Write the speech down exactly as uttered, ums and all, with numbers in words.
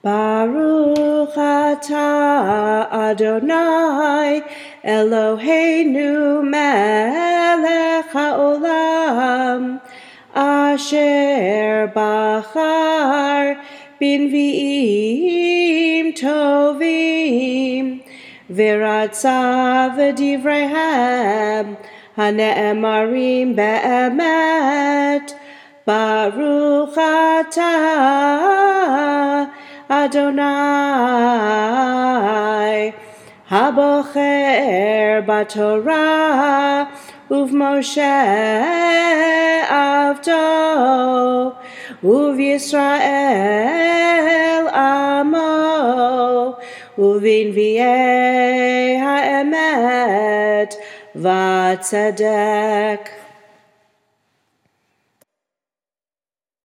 Baruch atah Adonai Eloheinu melech haolam asher bachar b'nvi'im tovim v'ratza v'divreihem hane'emarim be'emet Baruch atah Adonai Habocher Batorah Uv'Moshe Avdo Uv'Yisrael Amo Uv'Invi'ei Ha'emet V'Tzedek